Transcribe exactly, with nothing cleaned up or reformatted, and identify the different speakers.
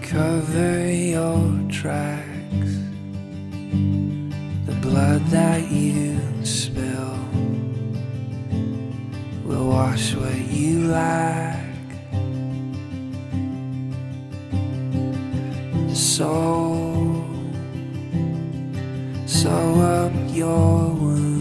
Speaker 1: Cover your tracks. The blood that you spill will wash what you lack. So sew up your wounds.